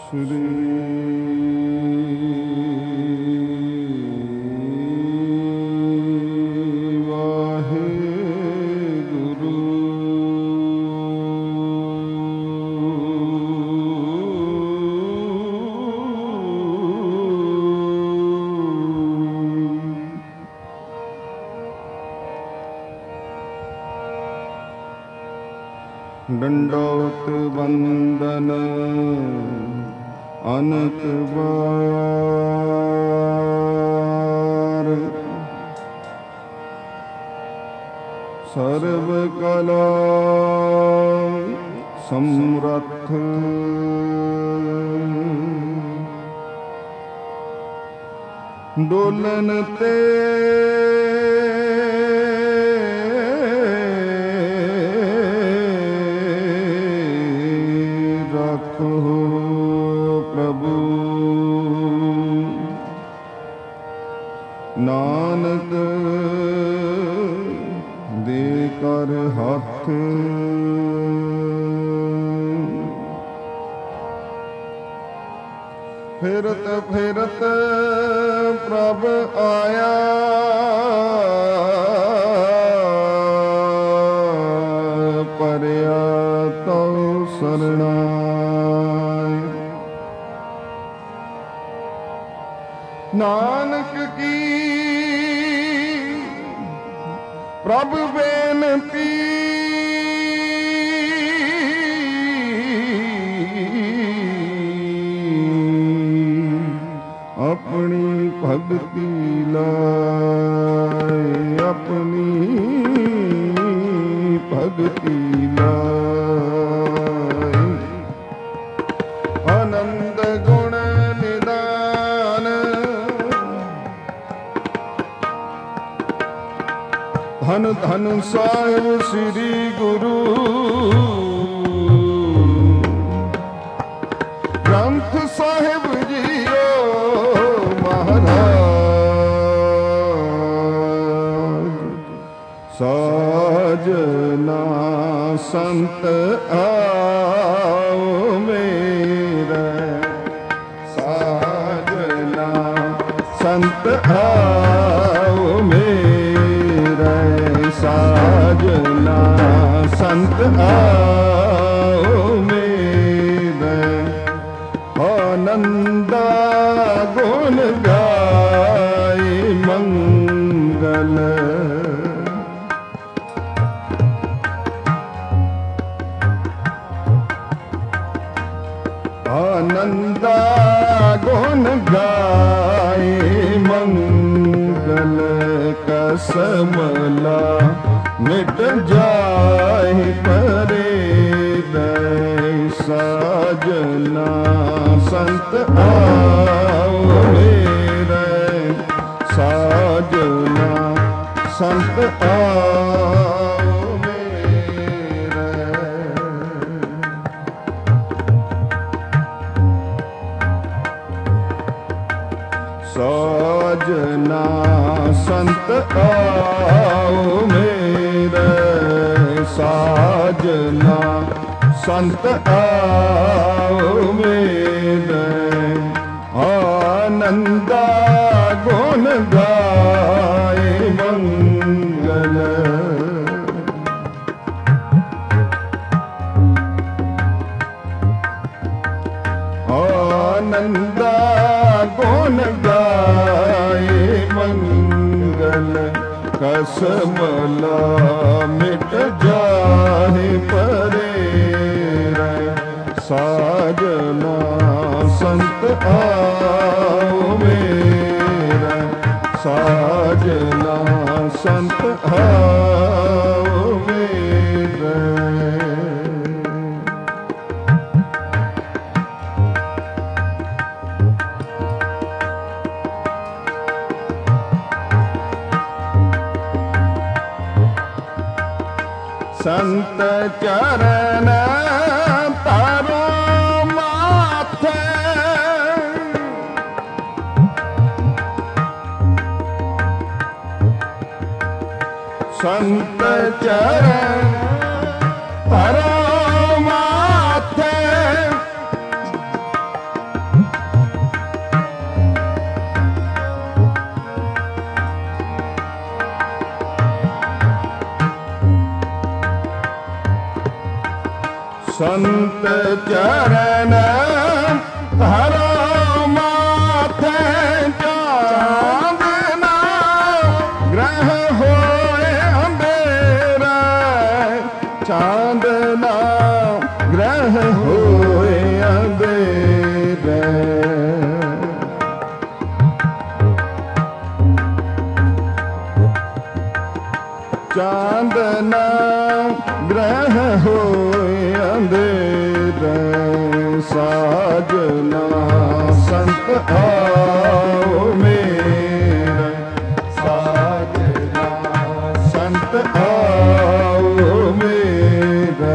श्री वाहेगुरु। दंडोत वंदन अनक बार, सर्व कला समर्थ डोलन ते प्रभु नानक दे कर हाथ। फिरत फिरत प्रभ आया, परया तो सरना। नानक की प्रभ बेनती, अपनी भगति लाए, अपनी भगति लाए। आनंद गुण निदान, धन धन साहिब श्री गुरु ग्रंथ साहिब जीओ महाराज। साजना संत आओ मेरे, साजना संत आओ मेरे, साजना संत आओ मेरे। आनंदा गुण गाए मंगल, आनंदा गुण गाए मंगल। कसमला मिट जाए परे दय, साजना संत आओ मेरे, साजना संत आओ मेरे। साजना संत आओ मेरे, साजना संत आओ मेरे। आनंदा गुण गाए मंगल, आनंदा गुण गाए मंगल। कसमला मिट जाए परे रे, साजना संत आओ मेरा, साजना संत आओ मेरा। संत चरण तारो माथे, संत चरण तारो माथे। संत चरण धरो माथे चांदना ग्रह होए अंधेरा चांदना ग्रह होए अंधेरा चांदना ग्रह होए अंधेरा साजना संत आओ मेरा साजना संत आओ मेरा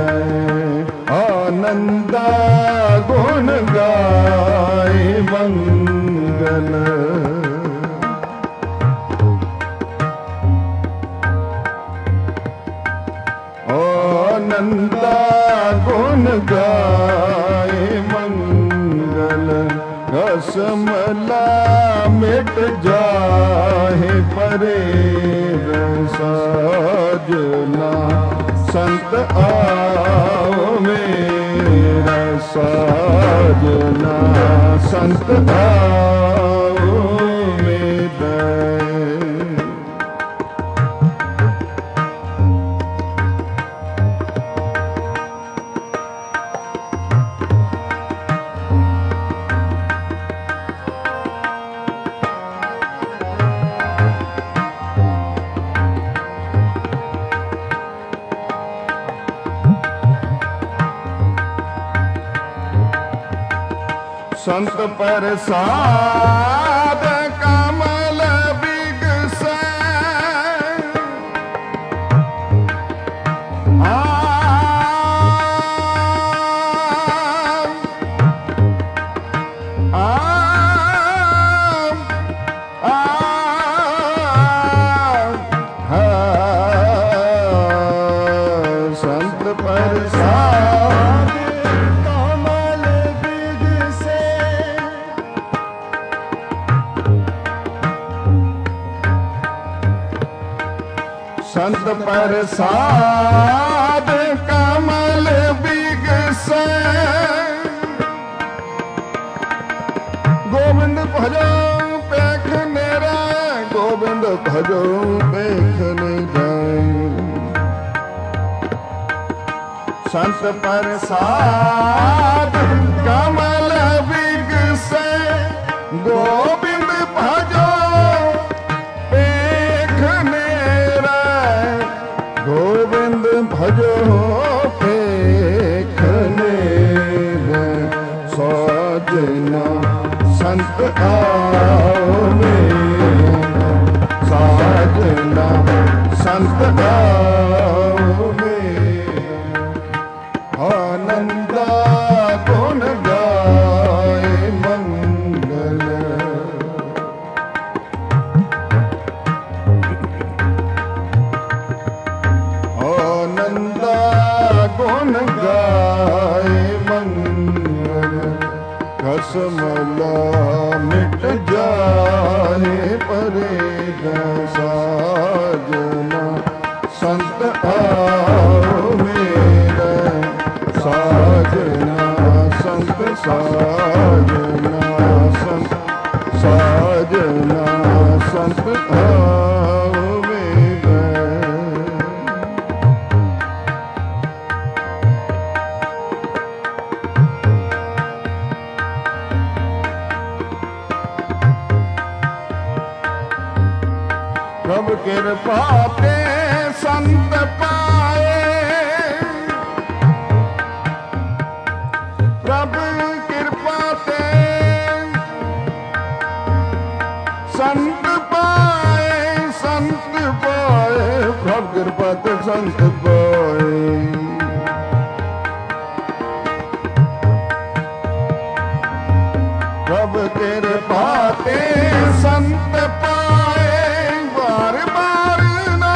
आनंदा गुण गाए मंगल आनंदा गुण गाए मंगल रसमला मिट जाए परे साजना संत आओ मेरा साजना संत आओ मेरा संत प्रसाद कमल बिगसै संत प्रसाद संत प्रसाद कमल बिगसै गोविंद भजो पेख नेरा गोविंद भजो पेख जाए संत प्रसाद कमल बिगसै गोविंद भजो गोविंद भजो पेखने साजना संत आओ मेरा साजना संत आओ मेरा आनंदा गुण गाए मंगल आनंदा गुण गाए मंगल कसमला मिट जाए परे साजना संत आओ मेरा साजना संत साजना संत साजना संत आओ मेरा प्रभु कृपा ते संत पाए प्रभु कृपा ते संत पाए प्रभु कृपा ते संत पाए प्रभु कृपा ते संत पाए बार बार ना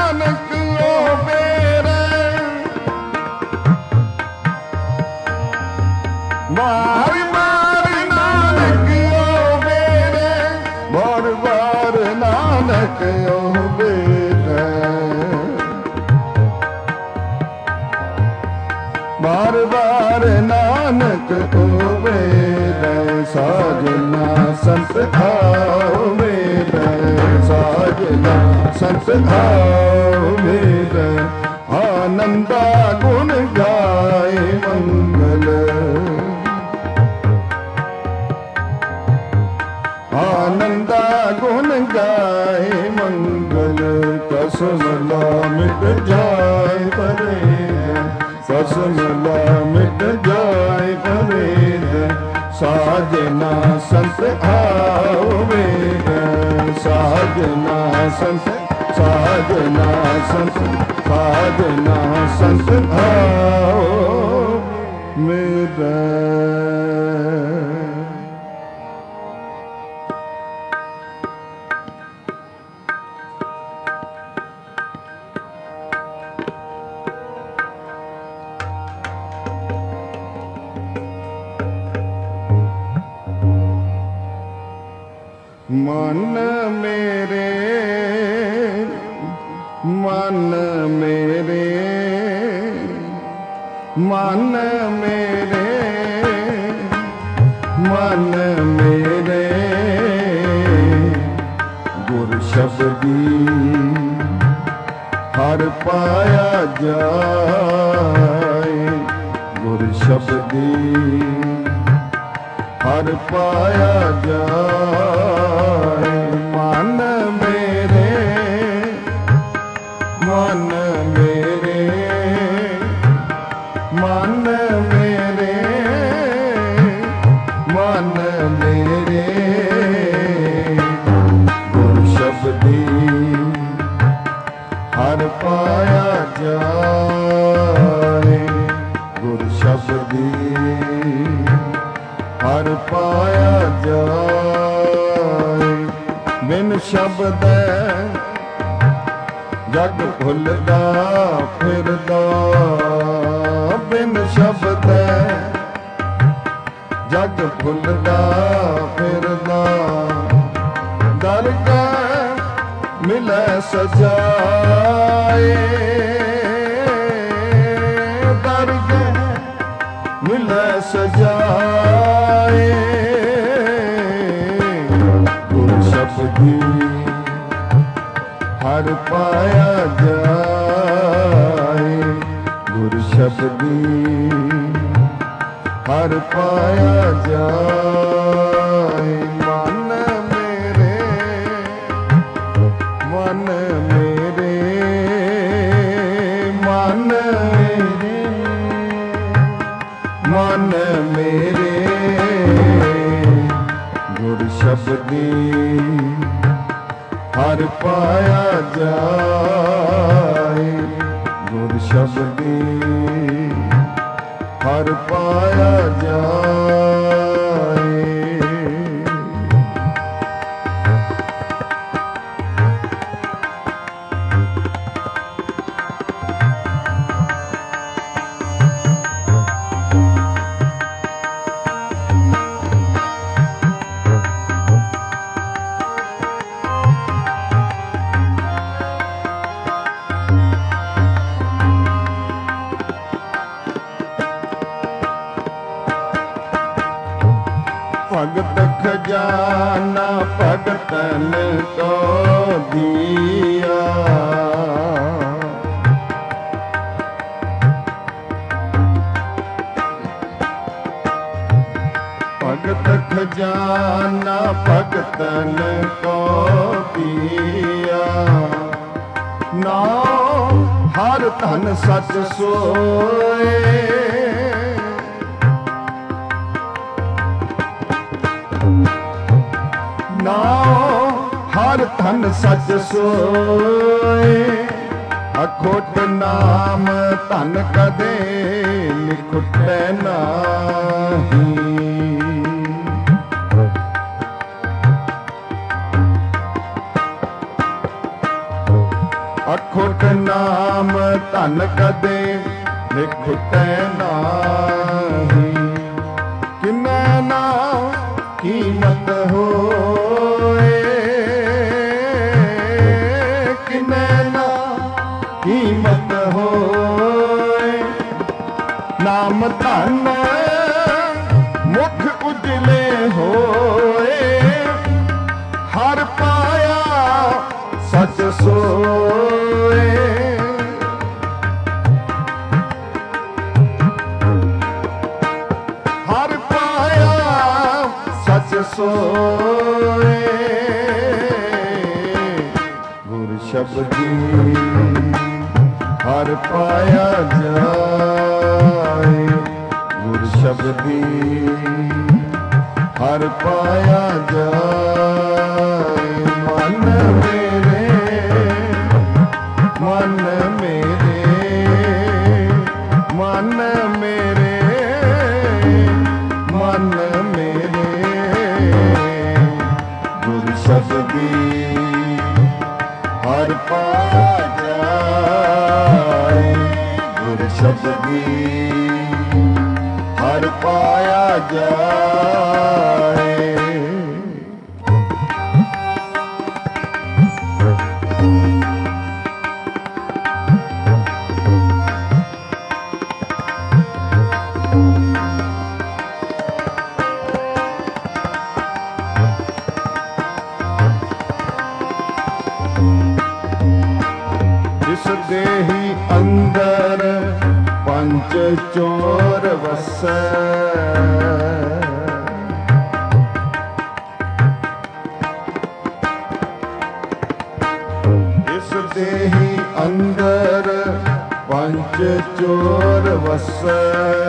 बार बार नानक होवे साजना संत आवे साजना संत आवे आनंदा गुण गाए मंगल आनंदा गुण गाए मंगल कसम ला मिट जाए परे कसम ला मिट जाए परे साजना संत आवे साजना संत साजना संत साजना संत आओ मेरा मन मेरे मन मेरे मन मेरे मन मेरे गुर शब्दी हर पाया जाए गुर शब्दी हर पाया जाए मन मेरे मन मेरे मन मेरे मन मेरे गुर शब्दी हर पाया जाए गुर शब्दी हर पाया जाए बिन शब्द जग भुलदा फिरदा बिन शब्द जग भुलदा फिरदा दरगाह मिले सजाए दरगाह मिले सजाए गुर शब्दी हर पाया जाए गुर शब्दी हर पाया जाए मन मेरे मन मेरे मन मेरे मन मेरे गुर शब्दी हर पाया जाए गुर शब्दी हर पाया जाए भगत खजाना भगतन को दिया भगत खजाना भगतन को दिया नाम हर धन सच सोए हर धन सच सोए अखोट नाम धन कदे लिखुटे नाही अखोट नाम धन कदे लिखुटे नाही किन्ना ना कीमत होए किन्ना ना कीमत होए ਨਾਮ ਧਨ ਮੁਖ ਉਜਲੇ ਹੋਏ, ਹਰ ਪਾਇਆ ਸਚ ਸੋਏ। ਹਰ ਪਾਇਆ ਸਚ ਸੋਏ, ਗੁਰ ਸ਼ਬਦੀ ਹਰ ਪਾਇਆ ਜਾਏ। ਗੁਰ ਸ਼ਬਦੀ ਹਰ ਪਾਇਆ ਜਾਏ। ਮਨ ਮੇਰੇ ਮਨ ਮੇਰੇ ਮਨ ਮੇਰੇ ਮਨ ਮੇਰੇ, ਗੁਰ ਸ਼ਬਦੀ ਹਰ ਪਾਇਆ ਜਾਏ। ਗੁਰ ਸ਼ਬਦੀ ਹਰ ਪਾਇਆ ਜਾਏ। ਜਿਸ ਦੇਹੀ ਅੰਦਰ ਪੰਜ ਚੋਰ ਵਸੈ, ਜਿਸ ਦੇਹੀ ਅੰਦਰ ਪੰਜ ਚੋਰ ਵਸੈ,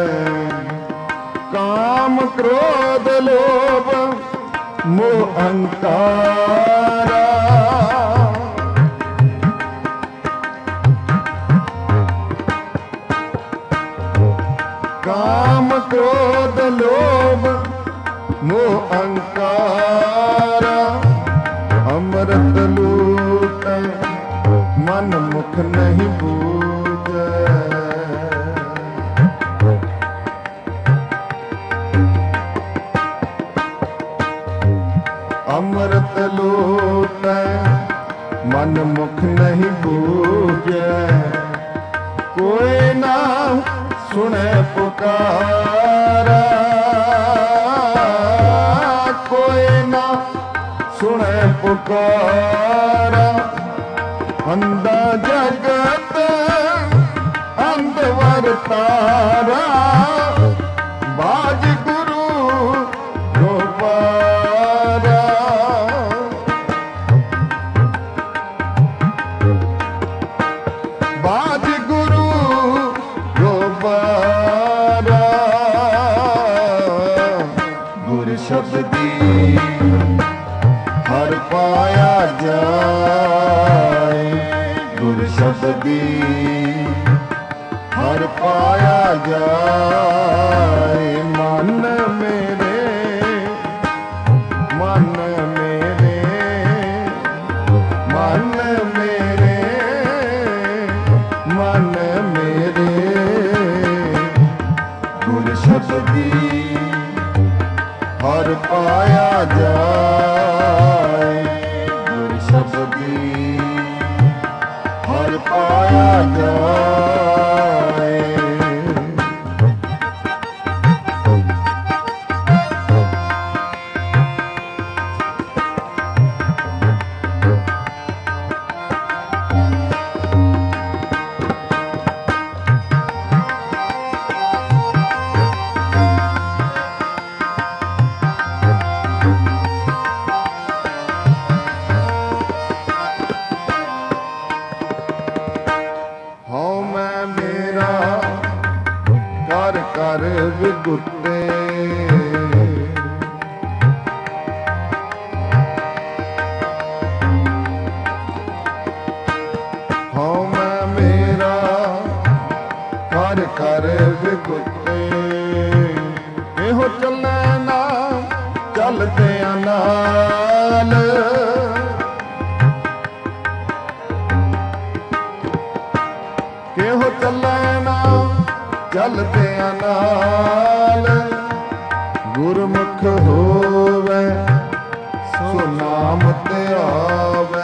ਕਾਮ ਕ੍ਰੋਧ ਲੋਭ ਮੋਹ ਅਹੰਕਾਰਾ, ਕਾਮ ਕ੍ਰੋਧ ਲੋਭ ਮੋਹ ਅਹੰਕਾਰਾ, ਅੰਮ੍ਰਿਤ ਲੂਟੈ ਮਨ ਮੁਖ ਨਹੀਂ ਬੂਝੈ। ਅੰਮ੍ਰਿਤ ਲੂਟੈ ਮਨ ਮੁਖ ਨਹੀਂ ਬੂਝੈ, ਕੋਈ ਨਾ ਸੁਣੇ ਪੁਕਾਰਾ, ਕੋਈ ਨਾ ਸੁਣੇ ਪੁਕਾਰਾ। ਅੰਧਾ ਜਗਤ ਅੰਧ ਵਰਤਾਰਾ, ਬਾਜ ਗੁਰੂ ਗੋਪਾਰਾ। ਬਾਜ ਗੁਰੂ ਗੋਪਾਰਾ, ਗੁਰ ਸ਼ਬਦੀ ਹਰ ਪਾਇਆ ਜਾਏ। ਗੁਰ ਸ਼ਬਦੀ ਹਰ ਪਾਇਆ ਜਾਏ। ਮਨ ਮੇਰੇ ਮਨ ਮੇਰੇ ਮਨ ਮੇਰੇ ਮਨ ਮੇਰੇ, ਗੁਰ ਸ਼ਬਦੀ ਹਰ ਪਾਇਆ ਜਾਏ। ਗੁਰ ਸ਼ਬਦੀ ਹਰ ਪਾਇਆ ਜਾਏ। ਹਉ ਮੈਂ ਮੇਰਾ ਕਰ ਕਰ ਵਿਗੁੱਟੇ, ਹਉ ਮੈਂ ਮੇਰਾ ਕਰ ਕਰ ਵਿਗੁੱਟੇ। ਇਹੋ ਚੱਲੇ ਨਾ ਚੱਲਦਿਆਂ ਨਾਲ, ਕਿਹੋ ਚੱਲੇ ਨਾ ਚੱਲਦਿਆਂ ਨਾਲ। ਗੁਰਮੁਖ ਹੋਵੇ ਸੋ ਨਾਮ ਤੇ ਆਵੇ,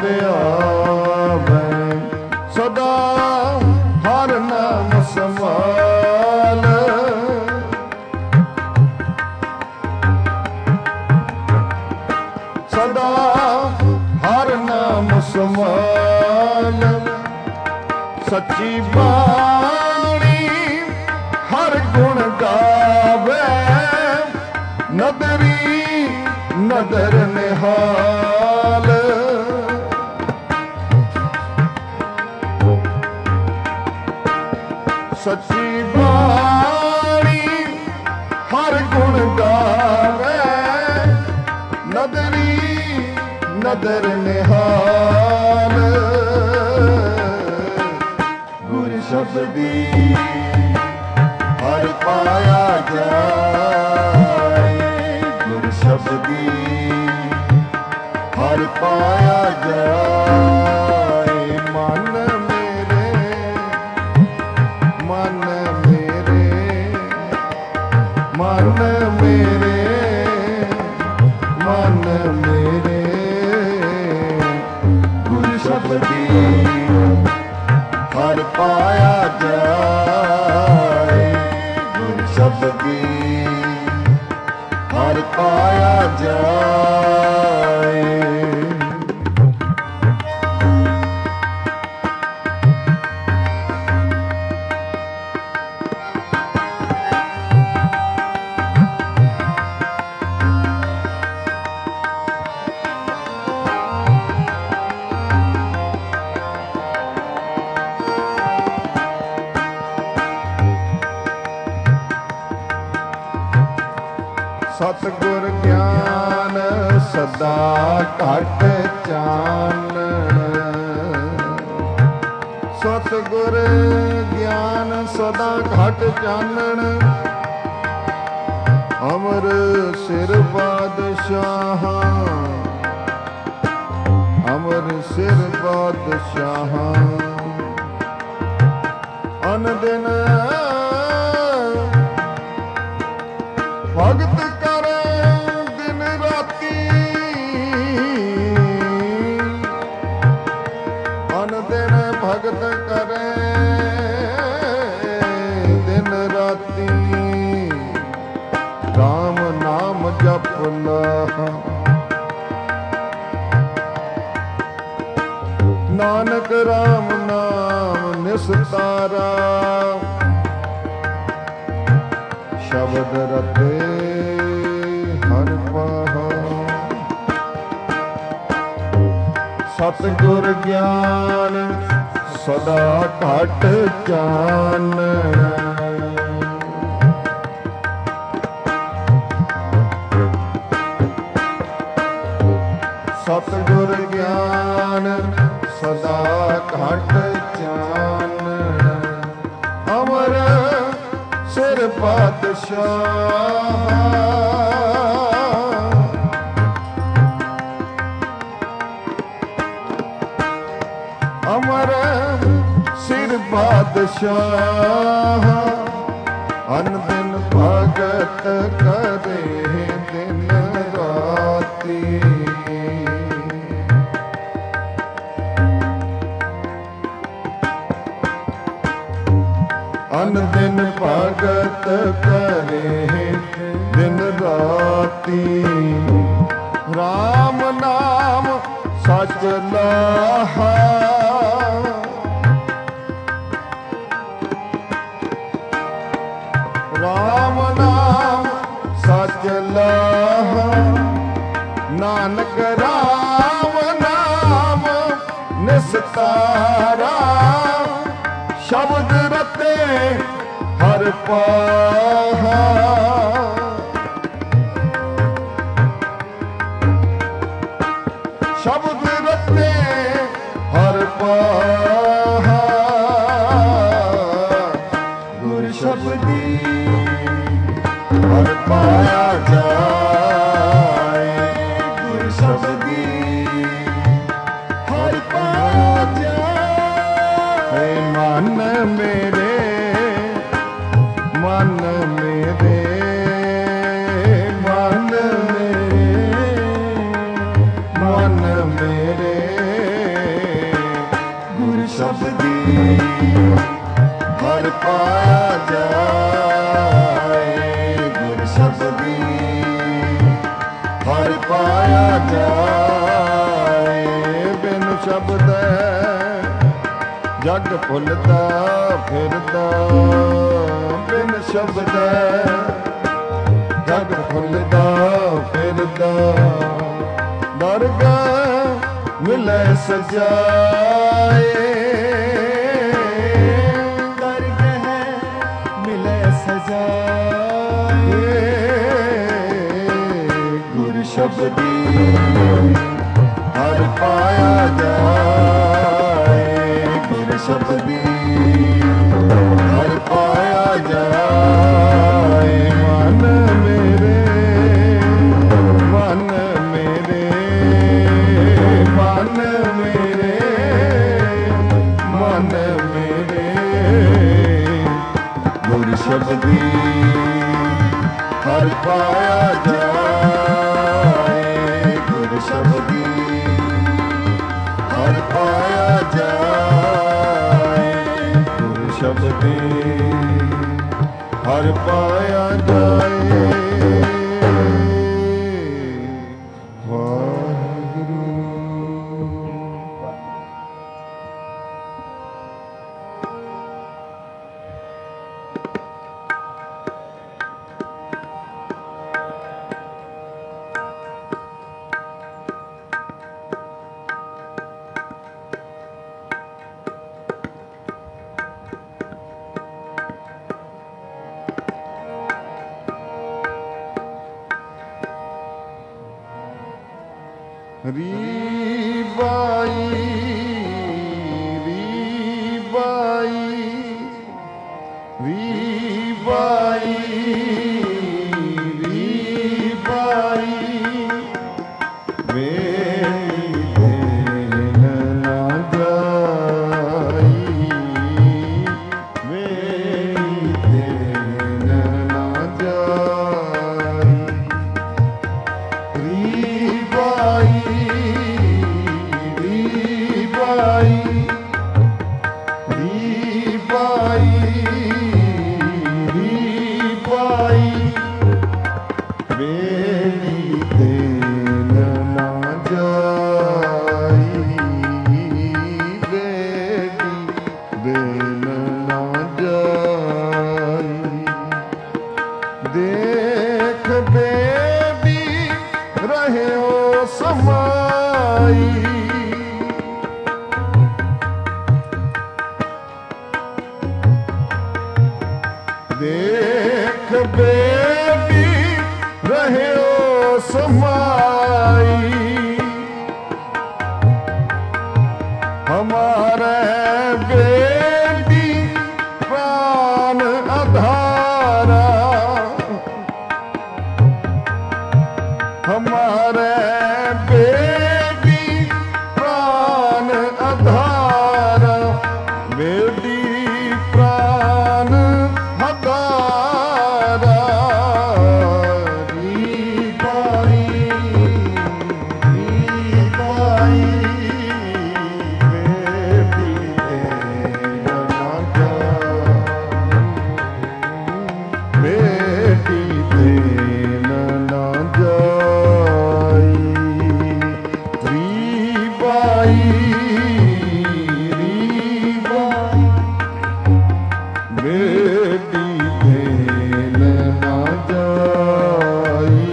ਧਿਆਵੈ, ਸਦਾ ਹਰ ਨਾਮ ਸੰਭਾਲ। ਸਦਾ ਹਰ ਨਾਮ ਸੰਭਾਲ, ਸੱਚੀ ਬਾਣੀ ਹਰ ਗੁਣ ਗਾਵੇ, ਨਦਰੀ ਨਦਰ ਨਿਹਾਲ। ਸੱਚੀ ਬਾਣੀ ਹਰ ਗੁਣ ਗਾਵੇ, ਨਦਰੀ ਨਦਰ ਨਿਹਾਲ। ਗੁਰ ਸ਼ਬਦੀ ਹਰ ਪਾਇਆ ਜਾਏ, ਗੁਰ ਸ਼ਬਦੀ ਹਰ ਪਾਇਆ ਜਾਏ। ਮਨ ਮੇਰੇ, ਮਨ ਮੇਰੇ, ਮਨ ਮੇਰੇ, ਮਨ ਮੇਰੇ, ਗੁਰ ਸ਼ਬਦੀ ਹਰ ਪਾਇਆ ਜਾਏ, ਗੁਰ ਸ਼ਬਦੀ ਹਰ ਪਾਇਆ ਜਾਏ। ਸਤਿਗੁਰ ਗਿਆਨ ਸਦਾ ਘਟ ਚਾਨਣ, ਸਤਿਗੁਰ ਗਿਆਨ ਸਦਾ ਘਟ ਚਾਨਣ। ਅਮਰ ਸਿਰ ਬਾਦਸ਼ਾਹਾਂ, ਅਮਰ ਸਿਰ ਬਾਦਸ਼ਾਹਾਂ। ਅਨ ਦਿਨ ਭਗਤ ਭਗਤ ਕਰੇ ਦਿਨ ਰਾਤੀ, ਰਾਮ ਨਾਮ ਜਪ ਲਾ। ਨਾਨਕ ਰਾਮ ਨਾਮ ਨਿਸਤਾਰਾ, ਸ਼ਬਦ ਰਤੇ ਹਰ ਪਾਹਾ। ਸਤਿਗੁਰ ਗਿਆਨ ਸਦਾ ਘਟ ਚਾਨਣ, ਸਤਿਗੁਰ ਗਿਆਨ ਸਦਾ ਘਟ ਚਾਨਣ। ਅਮਰ ਸਿਰ ਪਾਤਸ਼ਾਹ, ਅਮਰ ਸਿਰ ਬਾਦਸ਼ਾਹ। ਅਨ ਦਿਨ ਭਗਤ ਕਰੇ ਦਿਨ ਰਾਤੀ, ਅਨ ਦਿਨ ਭਗਤ ਕਰੇ ਦਿਨ ਰਾਤੀ। ਰਾਮ ਨਾਮ ਸਚ ਲਾਹਾ, ਰਾਮ ਨਾਮ ਸਚ ਲਾਹਾ। ਨਾਨਕ ਰਾਮ ਨਾਮ ਨਿਸਤਾਰਾ, ਸ਼ਬਦ ਰਤੇ ਹਰ ਪਾਹਾ। ਸ਼ਬਦ ਰਤੇ ਹਰ ਪਾਹਾ। ਗੁਰ ਸ਼ਬਦੀ ਹਰ ਪਾਇਆ ਜਾਏ, ਗੁਰ ਸ਼ਬਦੀ ਹਰ ਪਾਇਆ ਜਾਏ। ਮਨ ਮੇਰੇ, ਮਨ ਮੇਰੇ, ਮਨ ਮੇਰੇ, ਮਨ ਮੇਰੇ, पाया जाए गुर शब्दी हर पाया जाए बिन शब्द जग भुलदा फिरदा बिन शब्द जग भुलदा फिरदा दरगाह मिले सजाए दरगाह मिले सजाए गुर शब्दी हर पाया जाए गुर शब्दी हर पाया जाए मन मेरे मन मेरे मन मेरे मन मेरे गुर शब्दी हर पाया जाए गुर शब्दी हर पाया जाए गुर शब्दी हर पाया जाए री बाई री बाई री बाई री बाई बेटी देन ना जाई बेटी देन ना जाई री बाई देख बेबी रहे हो समाई देख बेबी रहे हो समाई हमारे बेबी प्राण आधारा हमारे बेबी प्राण आधारा बेबी प्राण आधारा री बाई बेबी देना बेटी देना ना जाई री बाई बेटी देना ना जाई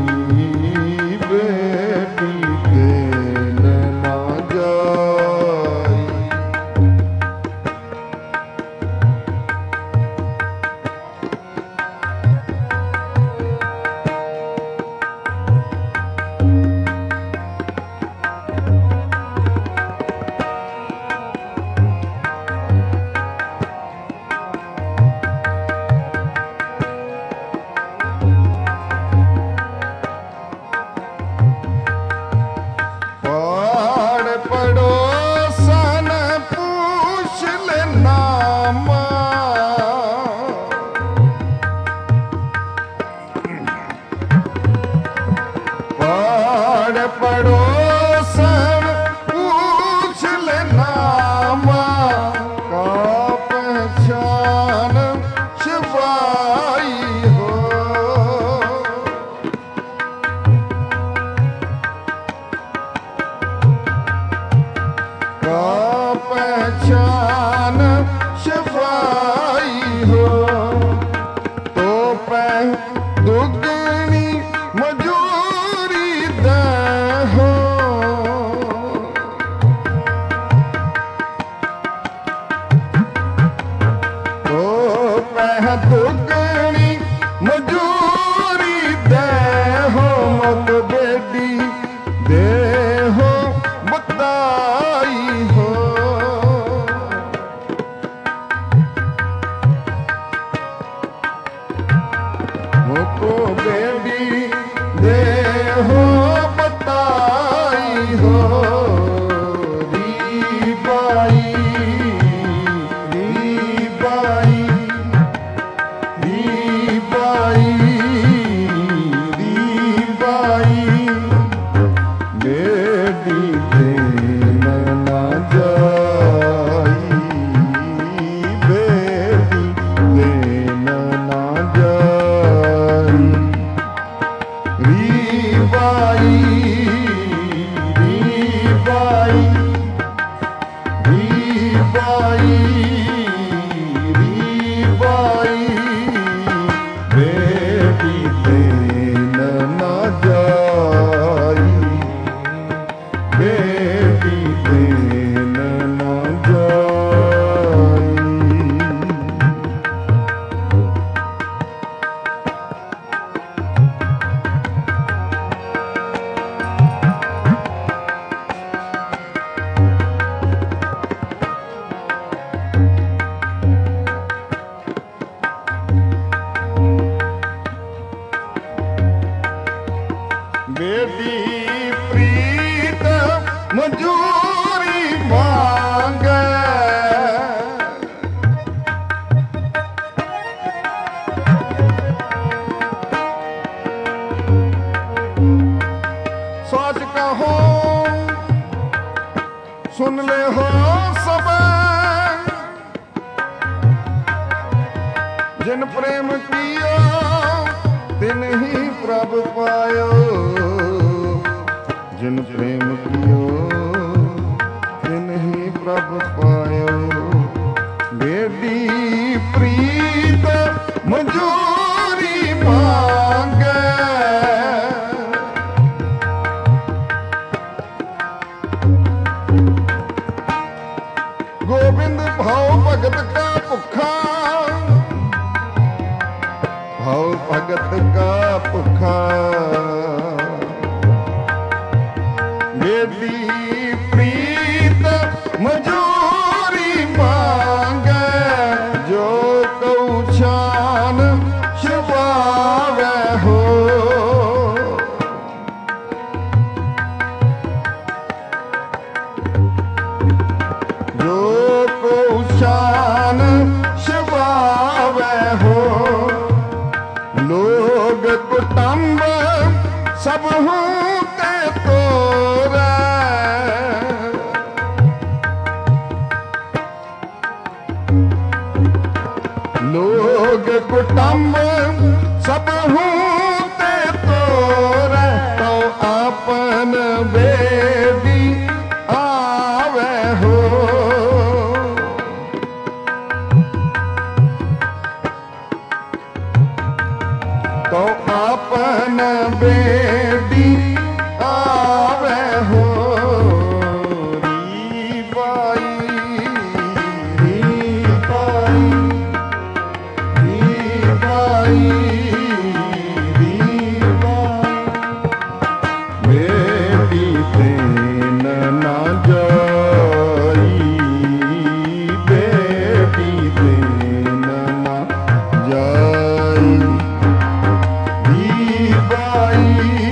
बेटी देना ना जाई पड़ोसन पूछ लेना पाड़ पड़ोसन पूछ लेना का पहचान दुगनी मजूरी दहो पैह दुगनी मजूरी दहो मत बेटी देहो बताई हो मुको बेटी देहो बताई हो री बाई री बाई री बाई री बाई बेटी देन ना जाई बेटी देन ना जाई री बाई री बाई री बाई री बाई बेटी देन ना जाई बेटी देन ना जाई बेटी प्रीत मजूरी मांगे सोच कहो सुन ले हो सब जिन प्रेम किया तिन ही प्रभ पायो जिन प्रेम कियो तिन ही प्रभ पायो बेटी प्रीत मजूरी मांगे गोविंद भाव भगत का भुखा भाव भगत का भुखा बेटी प्रीत मजूरी मांगे जो कौशान शिवावे हो जो कौशान शिवावे हो लोग कुटुंब सब होते तोरा लोग कुटुंब सब होते तोरा तो अपन बेटी आवे हो तो अपन बेटी आवे हो री बाई री बाई री बाई री बाई बेटी देन ना जाई बेटी देन ना जाई री बाई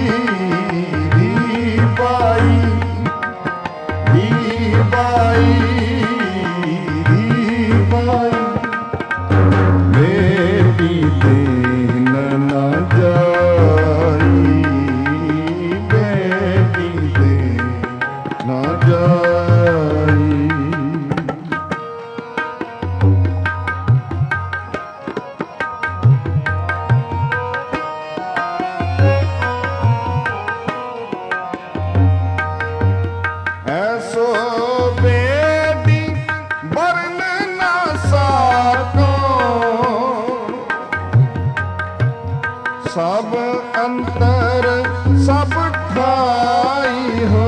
अंतर सब ठाई हो।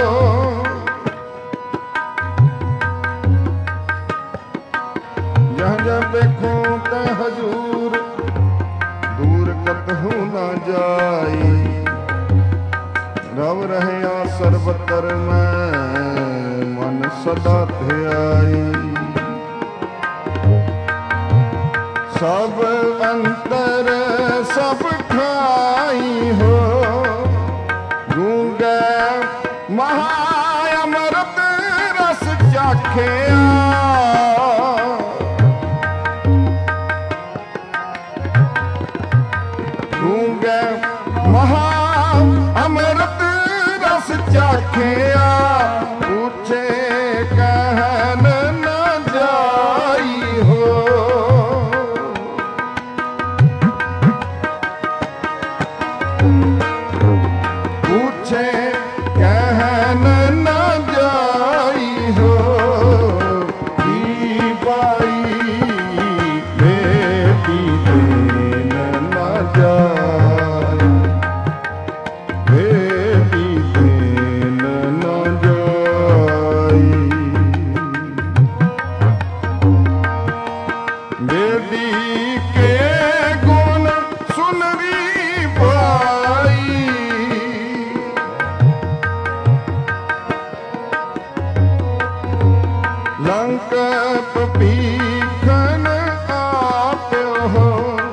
जहाँ जहाँ देखो ते हजूर दूर कतहु न जाई। रव रहे सर्वतर में मन सदा ध्याई। सब अंतर सब ठाई हो। गूंगे महाअमृत रस चाखिया। गूंगे महाअमृत रस चाखिया। पूछे कहन न जाई हो। पूछे कहन न जाई हो। की बाई बेटी देन न जाई। बेटी देन न जाई। बेटी के गुण सुनरी बाई। लंक पीखन आप हो।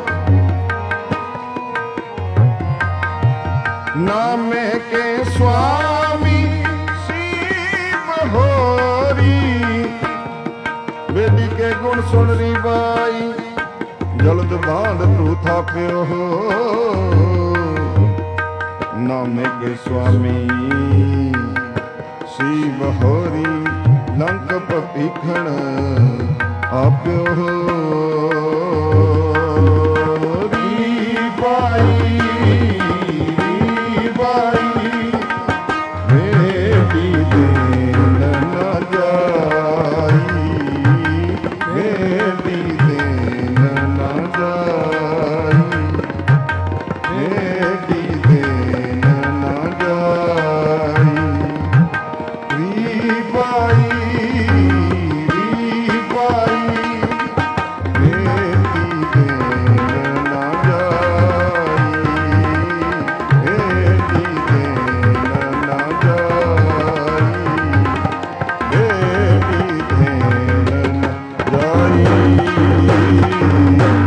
नामे के स्वामी शिव होरी। बेटी के गुण सुन री बाई। जल्द बांध तू थाप्यो हो। नामे के स्वामी शिव होरी। लंक पीखण आप्यो हो। री बाई री बाई बेटी देन न जाई। बेटी देन न जाई। बेटी देन न जाई। री बाई री बाई बेटी देन न जाई। बेटी देन न जाई। बेटी देन न जाई।